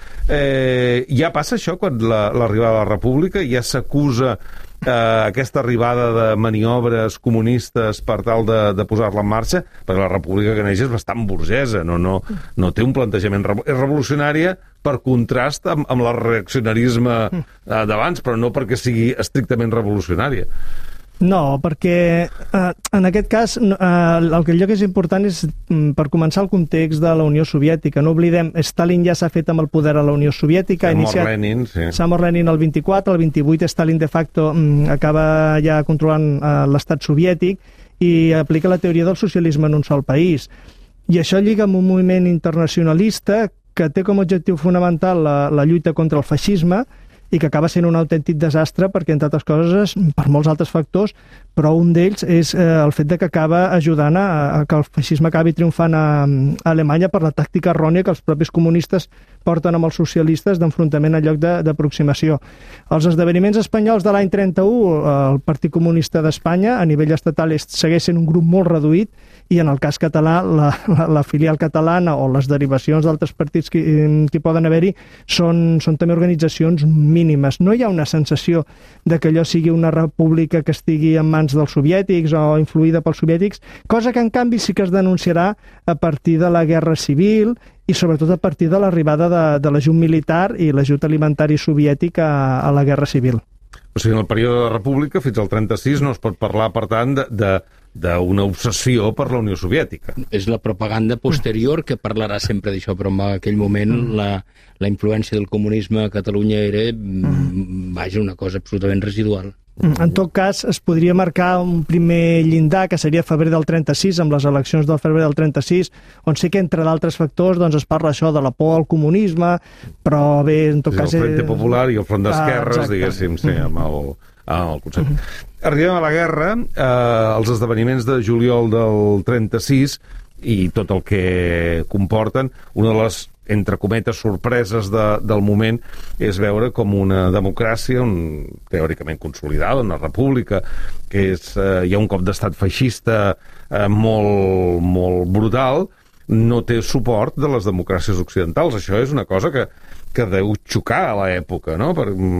Ja passa això quan l'arribada de la República, ja s'acusa aquesta arribada de maniobres comunistes per tal de posar-la en marxa, perquè la República que neix és bastant burgesa, no té un plantejament és revolucionària per contrast amb el reaccionarisme d'abans, però no perquè sigui estrictament revolucionària. No, perquè en aquest cas el que és important és, per començar, el context de la Unió Soviètica. No oblidem, Stalin ja s'ha fet amb el poder a la Unió Soviètica. S'ha mort Lenin el 24, el 28 Stalin de facto acaba ja controlant l'estat soviètic i aplica la teoria del socialisme en un sol país. I això lliga amb un moviment internacionalista que té com a objectiu fonamental la lluita contra el feixisme, i que acaba sent un autèntic desastre perquè, entre altres coses, per molts altres factors, però un d'ells és el fet de que acaba ajudant a que el feixisme acabi triomfant a Alemanya per la tàctica errònia que els propis comunistes porten amb els socialistes d'enfrontament en lloc d'aproximació. Els esdeveniments espanyols de l'any 31, el Partit Comunista d'Espanya, a nivell estatal, segueix sent un grup molt reduït, i en el cas català, la filial catalana o les derivacions d'altres partits que poden haver-hi són també organitzacions mínimes. No hi ha una sensació de que allò sigui una república que estigui en mans dels soviètics o influïda pels soviètics, cosa que en canvi sí que es denunciarà a partir de la Guerra Civil i sobretot a partir de l'arribada de l'ajut militar i l'ajut alimentari soviètic a la Guerra Civil. O sigui, en el període de República, fins al 36, no es pot parlar, per tant, d'una obsessió per la Unió Soviètica. És la propaganda posterior que parlarà sempre d'això, però en aquell moment la influència del comunisme a Catalunya era una cosa absolutament residual. En tot cas, es podria marcar un primer llindar, que seria febrer del 36, amb les eleccions del febrer del 36, on sí que, entre d'altres factors, es parla això de la por al comunisme, però bé, en tot cas... El Frente Popular i el Front d'Esquerres, diguéssim, sí, amb el concepte. Arribem a la guerra, els esdeveniments de juliol del 36 i tot el que comporten, una de les entre cometes sorpreses del moment és veure com una democràcia teòricament consolidada, una república que hi ha un cop d'estat feixista molt, molt brutal, no té suport de les democràcies occidentals. Això és una cosa que deu xocar a l'època, no?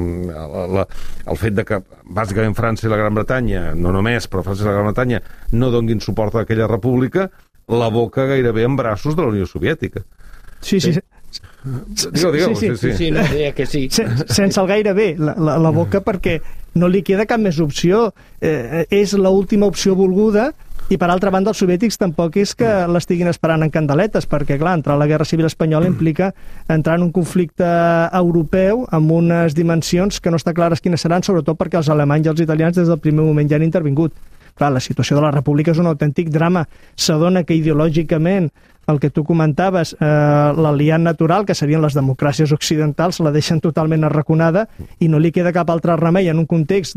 El fet de que bàsicament França i la Gran Bretanya, no només, però França i la Gran Bretanya no donguin suport a aquella república, l'aboca gairebé en braços de la Unió Soviètica. Sí. Digueu. Sí, no deia que sí. Sense el gairebé, la boca, perquè no li queda cap més opció. És l'última opció volguda, i per altra banda els soviètics tampoc és que l'estiguin esperant en candeletes, perquè clar, entrar a la Guerra Civil Espanyola implica entrar en un conflicte europeu amb unes dimensions que no està clares quines seran, sobretot perquè els alemanys i els italians des del primer moment ja han intervingut. Clar, la situació de la república és un autèntic drama. S'adona que ideològicament el que tu comentaves, l'aliat natural, que serien les democràcies occidentals, la deixen totalment arraconada i no li queda cap altre remei en un context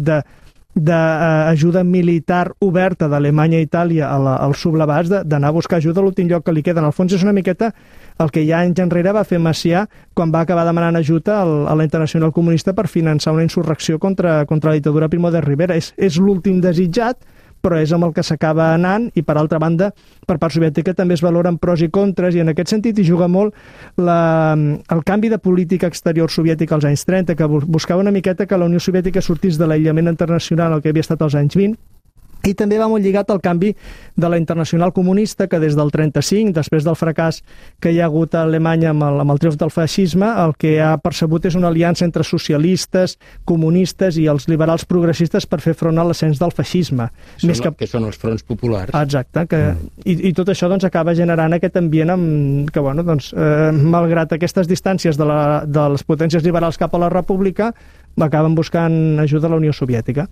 d'ajuda militar oberta d'Alemanya i Itàlia als sublevats d'anar a buscar ajuda a l'últim lloc que li queda. En el fons és una miqueta el que ja anys enrere va fer Macià quan va acabar demanant ajuda a la Internacional Comunista per finançar una insurrecció contra la dictadura Primo de Rivera. És l'últim desitjat, però és amb el que s'acaba anant, i per altra banda, per part soviètica també es valoren pros i contres, i en aquest sentit hi juga molt el canvi de política exterior soviètica als anys 30, que buscava una miqueta que la Unió Soviètica sortís de l'aïllament internacional al que havia estat als anys 20, i també va molt lligat al canvi de la Internacional Comunista, que des del 35, després del fracàs que hi ha hagut a Alemanya amb el triomf del feixisme, el que ha percebut és una aliança entre socialistes, comunistes i els liberals progressistes per fer front a l'ascens del feixisme. Que són els fronts populars. Exacte, i tot això acaba generant aquest ambient que, malgrat aquestes distàncies de les potències liberals cap a la república, acaben buscant ajuda a la Unió Soviètica.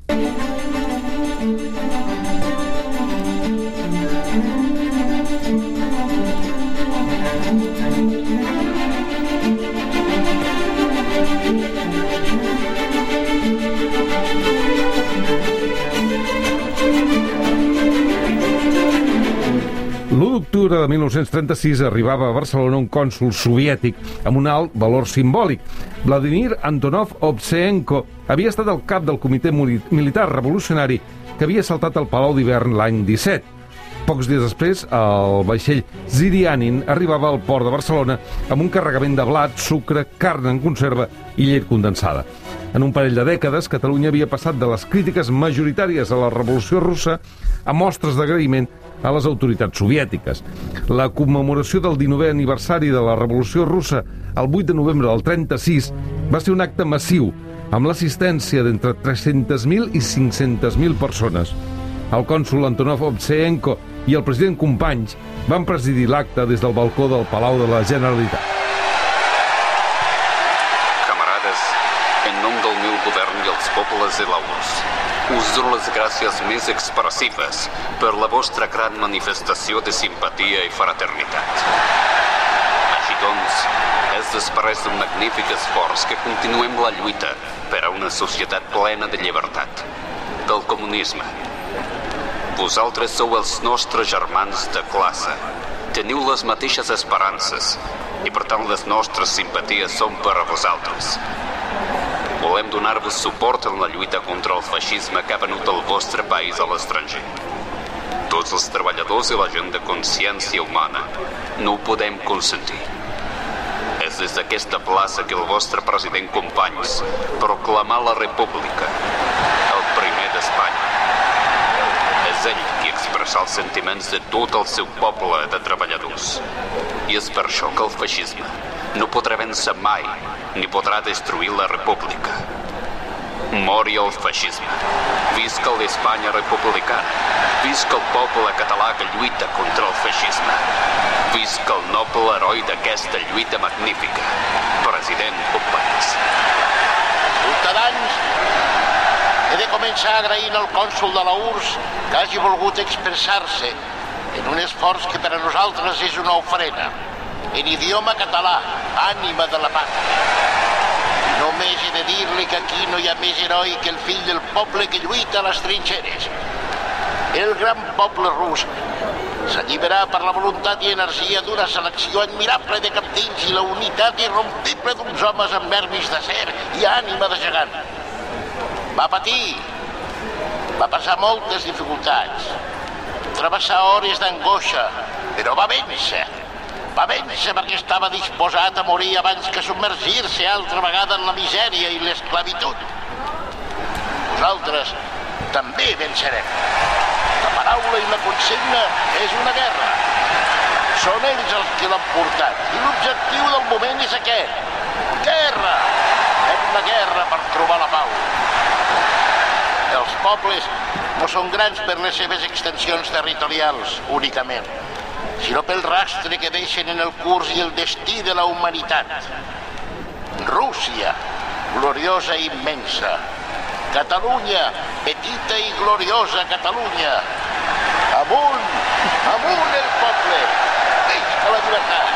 l'1 d'octubre de 1936 arribava a Barcelona un cònsol soviètic amb un alt valor simbòlic. Vladimir Antonov Ovseyenko havia estat el cap del comitè militar revolucionari que havia saltat al Palau d'Hivern l'any 17. Pocs dies després, el vaixell Zirianin arribava al port de Barcelona amb un carregament de blat, sucre, carn en conserva i llet condensada. En un parell de dècades, Catalunya havia passat de les crítiques majoritàries a la Revolució Russa a mostres d'agraïment a les autoritats soviètiques. La commemoració del 19è aniversari de la Revolució Russa, el 8 de novembre del 36, va ser un acte massiu, amb l'assistència d'entre 300.000 i 500.000 persones. El cònsol Antonov Ovseyenko i el president Companys van presidir l'acte des del balcó del Palau de la Generalitat. Camarades, en nom del meu govern i els pobles de l'Aus, us dono les gràcies més expressives per la vostra gran manifestació de simpatia i fraternitat. Així doncs, és després d'un magnífic esforç que continuem la lluita per a una societat plena de llibertat, del comunisme. Vosaltres sou els nostres germans de classe. Teniu les mateixes esperances i, per tant, les nostres simpaties són per a vosaltres. Volem donar-vos suport en la lluita contra el feixisme que ha venut el vostre país a l'estranger. Tots els treballadors i la gent de consciència humana no ho podem consentir. És des d'aquesta plaça que el vostre president Companys proclamà la República, el primer d'Espanya. És ell qui expressa els sentiments de tot el seu poble de treballadors. I és per això que el feixisme no podrà vèncer mai ni podrà destruir la república. Mori el feixisme. Visca l'Espanya republicana. Visca el poble català que lluita contra el feixisme. Visca el noble heroi d'aquesta lluita magnífica, president Companys. Ciutadans, he de començar agraint al cònsol de la URSS que hagi volgut expressar-se en un esforç que per a nosaltres és una ofrena, en idioma català, ànima de la pàtria. I només he de dir-li que aquí no hi ha més heroi que el fill del poble que lluita a les trinxeres. El gran poble rus s'alliberà per la voluntat i energia d'una selecció admirable de capdills i la unitat irrompible d'uns homes amb nervis d'acer i ànima de gegant. Va patir, va passar moltes dificultats, travessar hores d'angoixa, però va vèncer. Va vèncer perquè estava disposat a morir abans que submergir-se altra vegada en la misèria i l'esclavitud. Nosaltres també vencerem. La paraula i la consigna és una guerra. Són ells els que l'han portat i l'objectiu del moment és aquest. Guerra! Fem la guerra per trobar la pau. Els pobles no són grans per les seves extensions territorials únicament, sinó pel rastre que deixen en el curs i el destí de la humanitat. Rússia, gloriosa i immensa. Catalunya, petita i gloriosa Catalunya. Amunt, amunt el poble. Visca la llibertat.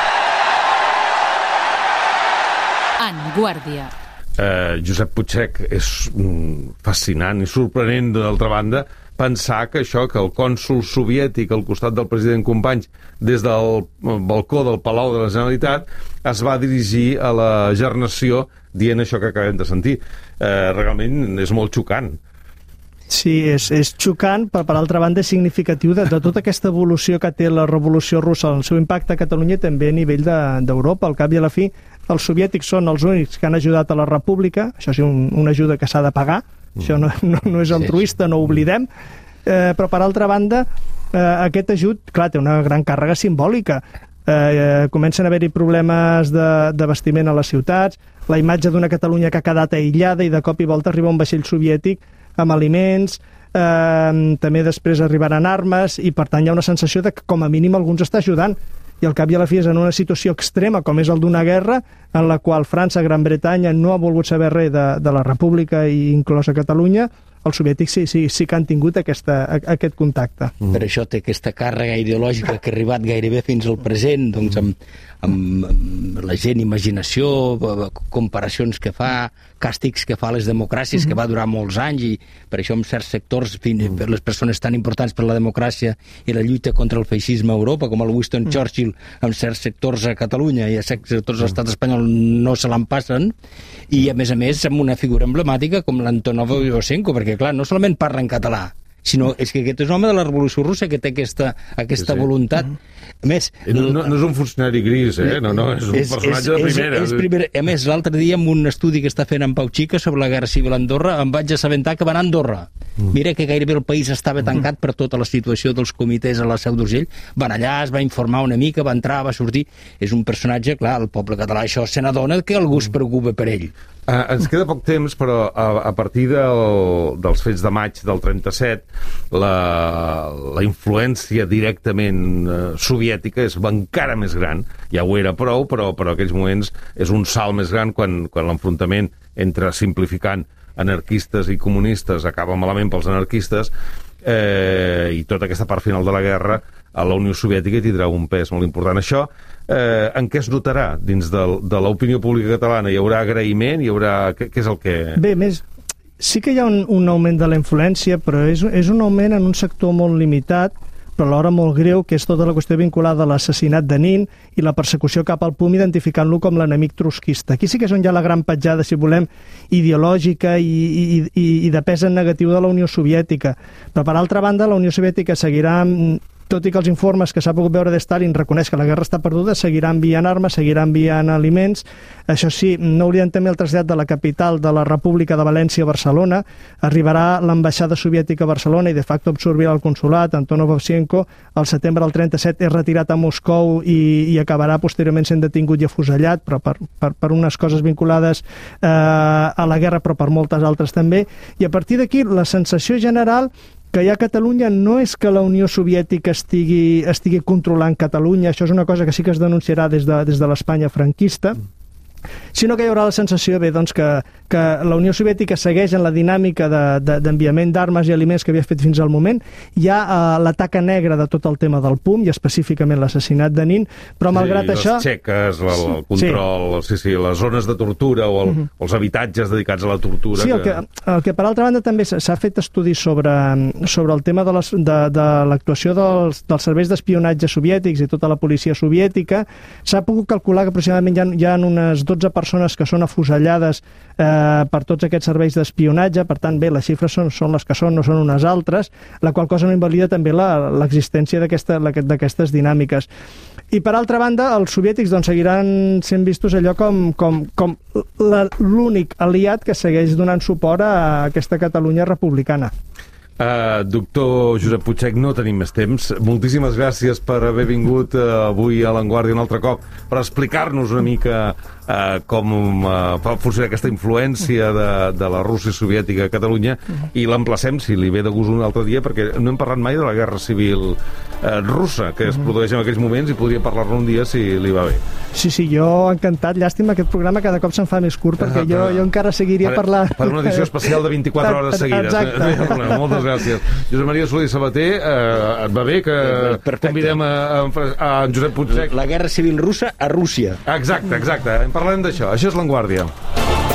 En Guàrdia. Josep Puigcerc, és fascinant i sorprenent, d'altra banda, pensar que això, que el cònsol soviètic al costat del president Companys des del balcó del Palau de la Generalitat es va dirigir a la gernació dient això que acabem de sentir. Realment és molt xocant. Sí, és xocant, però per altra banda és significatiu de tota aquesta evolució que té la Revolució Russa, el seu impacte a Catalunya també a nivell d'Europa. Al cap i a la fi, els soviètics són els únics que han ajudat a la república, això és una ajuda que s'ha de pagar, això no és altruista, no ho oblidem, però per altra banda aquest ajut, clar, té una gran càrrega simbòlica. Comencen a haver-hi problemes d'abastiment a les ciutats, la imatge d'una Catalunya que ha quedat aïllada i de cop i volta arriba un vaixell soviètic amb aliments, també després arribaran armes i per tant hi ha una sensació de que com a mínim algú ens està ajudant. I al cap i a la fi és en una situació extrema com és el d'una guerra en la qual França, Gran Bretanya no ha volgut saber res de la república i inclosa Catalunya, els soviètics sí que han tingut aquest contacte. Per això té aquesta càrrega ideològica que ha arribat gairebé fins al present, doncs amb la gent, imaginació, comparacions que fa, càstigs que fa a les democràcies, que va durar molts anys, i per això en certs sectors, per les persones tan importants per la democràcia i la lluita contra el feixisme a Europa, com el Winston Churchill, en certs sectors a Catalunya i a certs sectors a l'estat espanyol no se l'empassen, i a més, amb una figura emblemàtica com l'Antonov Ioshenko, perquè clar, no solament parla en català, sinó és que aquest és un home de la Revolució Russa que té aquesta voluntat. A més, no és un funcionari gris, no, és un personatge de primera. A més, l'altre dia, en un estudi que està fent en Pau Xica sobre la Guerra Civil a Andorra, em vaig assabentar que va anar a Andorra. Mira que gairebé el país estava tancat per tota la situació dels comitès a la Seu d'Urgell. Van allà, es va informar una mica, va entrar, va sortir. És un personatge, clar, el poble català això se n'adona que algú es preocupa per ell. Ens queda poc temps, però a partir dels fets de maig del 37, la influència directament soviètica és encara més gran. Ja ho era prou, però en aquells moments és un salt més gran quan l'enfrontament entre, simplificant, anarquistes i comunistes acaba malament pels anarquistes, i tota aquesta part final de la guerra a la Unió Soviètica tindrà un pes molt important. Això en què es notarà dins de l'opinió pública catalana? Hi haurà agraïment? Què és el que... Bé, més, sí que hi ha un augment de la influència, però és un augment en un sector molt limitat, però alhora molt greu, que és tota la qüestió vinculada a l'assassinat de Nin i la persecució cap al PUM, identificant-lo com l'enemic trotskista. Aquí sí que és on hi ha la gran petjada, si volem, ideològica i de pes en negatiu de la Unió Soviètica. Però, per altra banda, la Unió Soviètica seguirà, tot i que els informes que s'ha pogut veure de Stalin reconeix que la guerra està perduda, seguirà enviant armes, seguirà enviant aliments. Això sí, no oblidem també el trasllat de la capital de la República de València a Barcelona. Arribarà l'ambaixada soviètica a Barcelona i de facto absorbirà el consulat. Antonov Ovsienko, al setembre del 37, és retirat a Moscou i acabarà posteriorment sent detingut i afusellat, però per unes coses vinculades a la guerra, però per moltes altres també. I a partir d'aquí, la sensació general que hi ha a Catalunya no és que la Unió Soviètica estigui controlant Catalunya, això és una cosa que sí que es denunciarà des de l'Espanya franquista, sinó que hi haurà la sensació doncs, que la Unió Soviètica segueix en la dinàmica d'enviament d'armes i aliments que havia fet fins al moment. Hi ha la taca negra de tot el tema del PUM i específicament l'assassinat de Nin, però malgrat això... Les txeques, el control, les zones de tortura o els habitatges dedicats a la tortura... Sí, el que per altra banda també s'ha fet estudis sobre el tema de l'actuació dels serveis d'espionatge soviètics i tota la policia soviètica. S'ha pogut calcular que aproximadament hi ha unes 12 persones que són afusellades per tots aquests serveis d'espionatge. Per tant, bé, les xifres són les que són, no són unes altres, la qual cosa no invalida també l'existència d'aquestes dinàmiques. I per altra banda, els soviètics doncs, seguiran sent vistos allò com l'únic aliat que segueix donant suport a aquesta Catalunya republicana. Doctor Josep Puig, no tenim més temps. Moltíssimes gràcies per haver vingut avui a l'Avantguàrdia un altre cop per explicar-nos una mica com pot funcionar aquesta influència de la Rússia soviètica a Catalunya, i l'emplacem, si li ve de gust, un altre dia, perquè no hem parlat mai de la guerra civil russa que es produeix en aquells moments, i podria parlar-ne un dia si li va bé. Sí, jo encantat. Llàstima, aquest programa cada cop se'n fa més curt, perquè jo encara seguiria parlant... Per una edició especial de 24 hores seguides. Exacte. Moltes gràcies. Josep Maria Soler i Sabater, et va bé que convidem a Josep Puig? La guerra civil russa a Rússia. Exacte. En parlem d'això. Això és l'Avantguàrdia.